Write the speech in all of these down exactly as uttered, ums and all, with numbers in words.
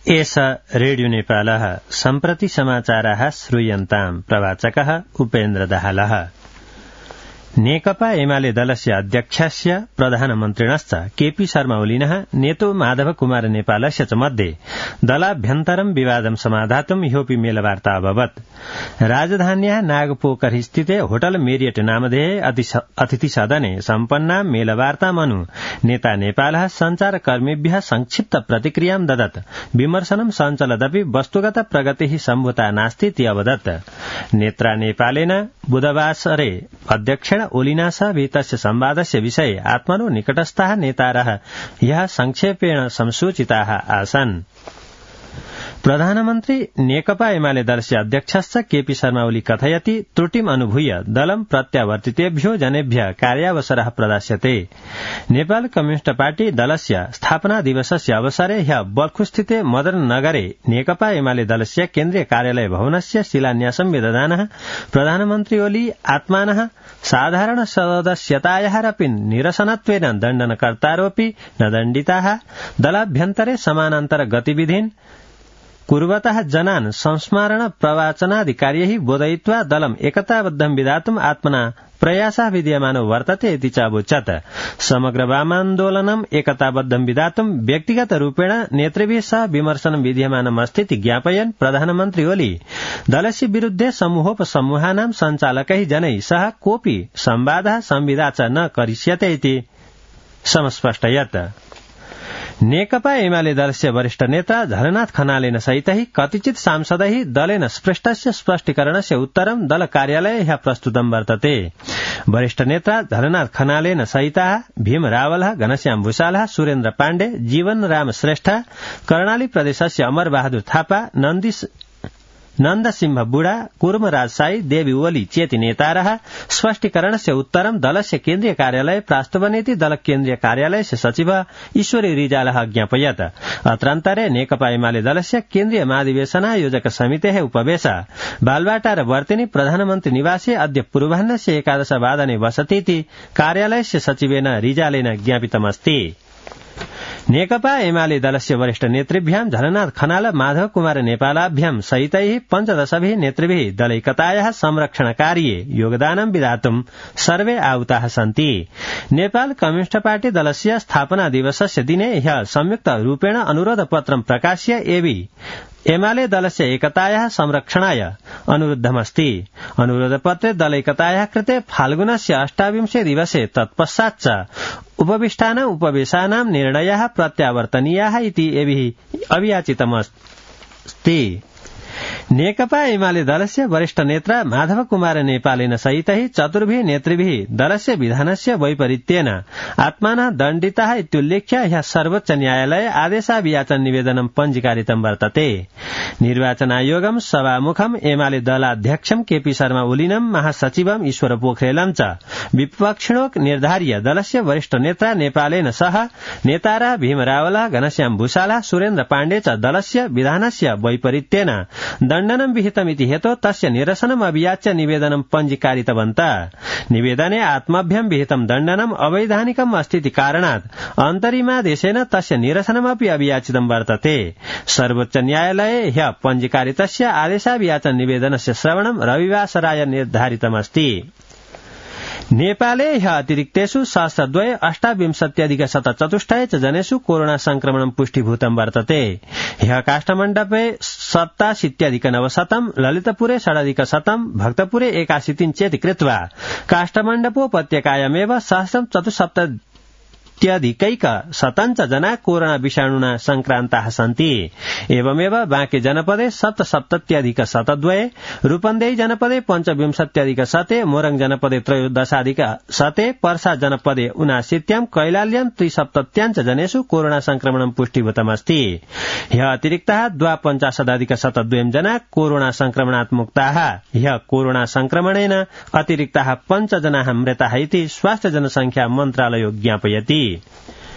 एष रेडियो नेपालः सम्प्रति समाचाराः श्रूयन्ताम् प्रवाचकः उपेन्द्र दाहालः। नेकपा एमाले दलस्य अध्यक्षस्य प्रधानमन्त्रिणश्च केपी शर्मा ओलिनः नेतो माधव कुमार नेपालस्य च मध्ये दलाभ्यन्तरं विवादं समाधातुं ह्योपि मेलवार्ता अभवत्। राजधान्याः नागपोखरी स्थिते होटल मेरियट नामधेये अतिथि सदने सम्पन्ना मेलवार्तामनु नेता नेपालः सञ्चारकर्मीभ्यः संक्षिप्त प्रतिक्रियां ददत्। विमर्शनं सञ्चलदपि वस्तुगत प्रगतिः सम्भूता नास्तीति अवदत्। नेत्रा नेपालेन बुधवासरे अध्यक्षेण ओलिना सह विहितस्य संवादस्य विषये आत्मनो निकटस्थाः नेतारः ह्यः संक्षेपेण संसूचिताः आसन्। प्रधानमन्त्री नेकपा एमाले दलस्य अध्यक्षश्च केपी शर्मा ओली कथयति त्रुटिम् अनुभूय दलं प्रत्यावर्तितेभ्यो जनेभ्यः कार्यावसरः प्रदास्यते। नेपाल कम्युनिष्ट पार्टी दलस्य स्थापना दिवसस्य अवसरे ह्यः बल्खुस्थिते मदन नगरे नेकपा एमाले दलस्य केन्द्रीय कार्यालय भवनस्य शिलान्यासं विदधानः प्रधानमन्त्री ओली आत्मानः साधारण सदस्यतायाः रपि निरसनत्वेन दण्डनकर्तारोऽपि न दण्डिताः। दलाभ्यन्तरे समानान्तर गतिविधीन् कुर्वतः जनान् संस्मरण प्रवाचनादि कार्यैः बोधयित्वा दलम् एकताबद्धं विधातुम् आत्मना प्रयासः विद्यमानो वर्तते इति च अवोचत्। समग्र वामान्दोलनम् एकताबद्धं विधातुम् व्यक्तिगत रूपेण नेतृभिः सह विमर्शनं विद्यमानमस्तीति ज्ञापयन् प्रधानमन्त्री ओली दलस्य विरुद्धे समूहोपसमूहानां सञ्चालकैः जनैः सह कोऽपि संवादः संविदा च न करिष्यते इति समस्पष्टयत्। नेकपा एमाले दलस्य वरिष्ठ नेता झलनाथ खनालेन सहितैः कतिचित् सांसदैः दलेन स्पृष्टस्य स्पष्टीकरणस्य उत्तरं दल कार्यालये ह्यः प्रस्तुतं वर्तते। वरिष्ठ नेता झलनाथ खनालेन सहिताः भीम रावलः, घनश्याम भूषालः, सुरेन्द्र पाण्डे, जीवन राम श्रेष्ठ, कर्णाली प्रदेशस्य अमर बहादुर थापा, नन्दी नन्दसिंह बुढा, कुर्मराज साई, देवी ओली चेति नेतारः स्पष्टीकरणस्य उत्तरं दलस्य केन्द्रीय कार्यालये प्रास्तवनेति दल केन्द्रीय कार्यालयस्य सचिवः ईश्वरी रिजालः ज्ञापयत्। अत्रान्तरे नेकपा एमाले दलस्य केन्द्रीय महाधिवेशनायोजक समितेः उपवेश बालबाटार वर्तिनी प्रधानमन्त्री निवासे अद्य पूर्वाह्नस्य एकादश वादने वसतीति कार्यालयस्य सचिवेन रिजालेन ज्ञापितमस्ति। नेकपा एमाले दलस्य वरिष्ठ नेतृभ्यां झलनाथ खनाल, माधव कुमार नेपालाभ्यां सहितैः पञ्चदशभिः नेतृभिः दलैकतायाः संरक्षणकार्ये योगदानं विधातुं सर्वे आहुताः सन्ति। नेपाल कम्युनिष्ट पार्टी दलस्य स्थापना दिवसस्य दिने ह्यः संयुक्त रूपेण अनुरोध पत्रं प्रकाश्य एवि एमाले दलस्य एकतायाः संरक्षणाय अनुरुद्धमस्ति। अनुरोधपत्रे दलैकतायाः कृते फाल्गुनस्य अष्टाविंशे दिवसे तत्पश्चाच्च उपविष्टानाम् उपवेशानां निर्णयाः प्रत्यावर्तनीयाः इति एभिः अभियाचितमस्ति। नेकपा एमाले दलस्य वरिष्ठ नेता माधव कुमार नेपालेन सहितैः चतुर्भिः नेतृभिः दलस्य विधानस्य वैपरीत्येन आत्मानः दण्डिताः इत्युल्लेख्य ह्यः सर्वोच्च न्यायालये आदेशाभियाचन निवेदनं पञ्जीकारितं वर्तते। निर्वाचन आयोगं सभामुखम् एमाले दलाध्यक्षं केपी शर्मा ओलिनं महासचिवम् ईश्वर पोखरेलं च विपक्षिणोक निर्धार्य दलस्य वरिष्ठ नेता नेपालेन सह नेतारः भीम रावलः, घनश्याम भूषालः, सुरेन्द्र पाण्डे च दलस्य विधानस्य वैपरीत्येन दण्डनं विहितमिति हेतो तस्य निरसनम् अभियाच्य निवेदनं पञ्जीकारितवन्तः। निवेदने आत्मभ्यां विहितं दण्डनम् अवैधानिकम् अस्तीति कारणात् अन्तरिमादेशेन तस्य निरसनमपि अभियाचितं वर्तते। सर्वोच्च न्यायालये ह्यः पञ्जीकारितस्य आदेशाभियाचन निवेदनस्य श्रवणं रविवासराय निर्धारितमस्ति। नेपाले ह्यः अतिरिक्तेषु सहस्रद्वय अष्टाविंशत्यधिक शतचतुष्टय च जनेषु कोरोना संक्रमणं पुष्टीभूतं वर्तते। ह्यः काष्ठमण्डपे सप्ताशीत्यधिक नवशतं, ललितपुरे षडधिकशतं, भक्तपुरे एकाशीतिं चेति कृत्वा काष्ठमण्डपोपत्यकायामेव सहस्रं चतुस्सप्त त्यधिकैक शतञ्च जना कोरोना विषाणुना संक्रान्ताः सन्ति। एवमेव बाँके जनपदे सप्तसप्तत्यधिक शतद्वये, रूपन्देही जनपदे पञ्चविंशत्यधिक शते, मोरङ जनपदे त्रयोदशाधिक शते, पर्सा जनपदे उनाशीत्यां, कैलाल्यां त्रिसप्तत्याञ्च जनेषु कोरोना संक्रमणं पुष्टीभूतमस्ति। ह्यः अतिरिक्ताः द्वापञ्चाशदधिक शतद्वयं जना कोरोना संक्रमणात् मुक्ताः। ह्यः कोरोना संक्रमणेन अतिरिक्ताः पञ्च जनाः मृताः इति स्वास्थ्य जनसंख्या मन्त्रालयो ज्ञापयति।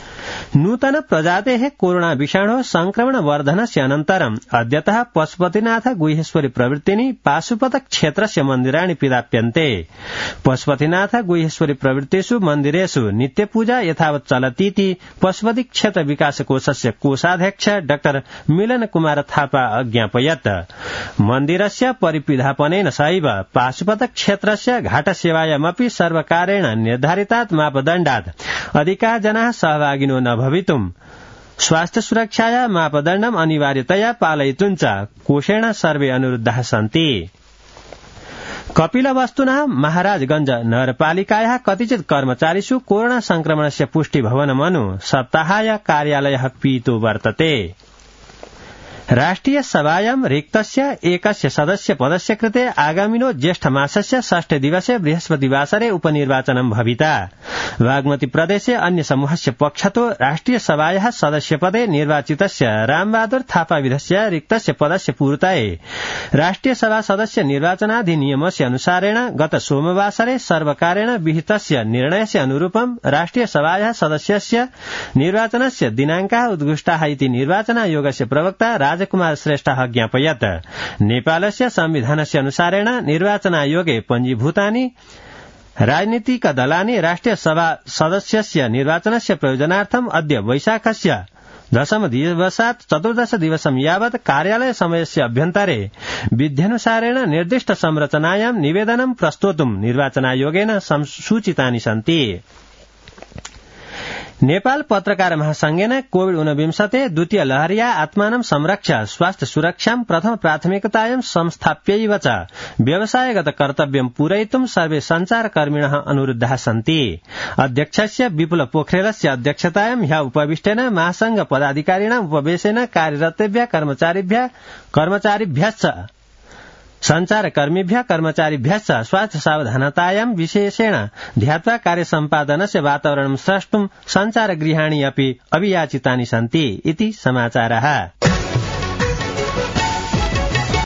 नूतन प्रजातेः कोरोना विषाणो संक्रमण वर्धनस्य अनन्तरम् अद्यतः पशुपतिनाथ गुह्येश्वरी प्रवृत्तिनि पाशुपत क्षेत्रस्य मन्दिराणि पिधाप्यन्ते। पशुपतिनाथ गुह्येश्वरी प्रवृत्तिषु मन्दिरेषु नित्यपूजा यथावत् चलतीति पशुपति क्षेत्र विकास कोषस्य कोषाध्यक्ष डाक्टर मिलन कुमार थापा अज्ञापयत्। मन्दिरस्य परिपिधापनेन सहैव पाशुपत क्षेत्रस्य घाटसेवायामपि सर्वकारेण निर्धारितात् मापदण्डात् अधिका जनाः सहभागिनो न भवितुम् स्वास्थ्य सुरक्षाया मापदण्डम् अनिवार्यतया पालयितुं च कोषेण सर्वे अनुरुद्धाः सन्ति। कपिलवस्तुना महाराजगंज नगरपालिकायाः कतिचित् कर्मचारिषु कोरोना संक्रमणस्य पुष्टि भवनमनु सप्ताहाय कार्यालयः पीतो वर्तते। राष्ट्रिय सभायां रिक्तस्य एकस्य सदस्य पदस्य कृते आगामिनो ज्येष्ठ मासस्य षष्ठे दिवसे बृहस्पतिवासरे उपनिर्वाचनं भविता। बागमती प्रदेशे अन्य समूहस्य पक्षतो राष्ट्रिय सभायाः सदस्यपदे निर्वाचितस्य रामबहादुर थापाविधस्य रिक्तस्य पदस्य पूर्ताये राष्ट्रिय सभा सदस्य निर्वाचनाधिनियमस्य अनुसारेण गत सोमवासरे सर्वकारेण विहितस्य निर्णयस्य अनुरूपं राष्ट्रिय सभायाः सदस्यस्य निर्वाचनस्य दिनाङ्काः उद्घुष्टाः इति निर्वाचन आयोगस्य प्रवक्ता राजकुमार श्रेष्ठः ज्ञापयत्। नेपालस्य संविधानस्य अनुसारेण निर्वाचन आयोगे पञ्जीभूतानि राजनीतिक दलानि राष्ट्रिय सभा सदस्यस्य निर्वाचनस्य प्रयोजनार्थम् अद्य वैशाखस्य दशम दिवसात् चतुर्दश दिवसं यावत् कार्यालय समयस्य अभ्यन्तरे विध्यनुसारेण निर्दिष्ट संरचनायां निवेदनं प्रस्तोतुं निर्वाचनायोगेन सूचितानि सन्ति। नेपाल पत्रकार महासंघेन कोविड ऊनविंशते द्वितीय लहर्या आत्मानं संरक्ष्य स्वास्थ्य सुरक्षां प्रथम प्राथमिकतायां संस्थाप्यैव च व्यवसायगत कर्तव्यं पूरयितुं सर्वे सञ्चारकर्मिणः अनुरुद्धाः सन्ति। अध्यक्षस्य विपुल पोखरेलस्य अध्यक्षतायां ह्यः उपविष्टेन महासंघ पदाधिकारिणाम् उपवेशेन कार्यरतेभ्यः कर्मचारिभ्यः कर्मचारिभ्यश्च सञ्चारकर्मिभ्यः कर्मचारिभ्यश्च स्वास्थ्य सावधानतायां विशेषेण ध्यात्वा कार्यसम्पादनस्य वातावरणं स्रष्टुं सञ्चारगृहाणि अपि अभियाचितानि सन्ति इति समाचारः।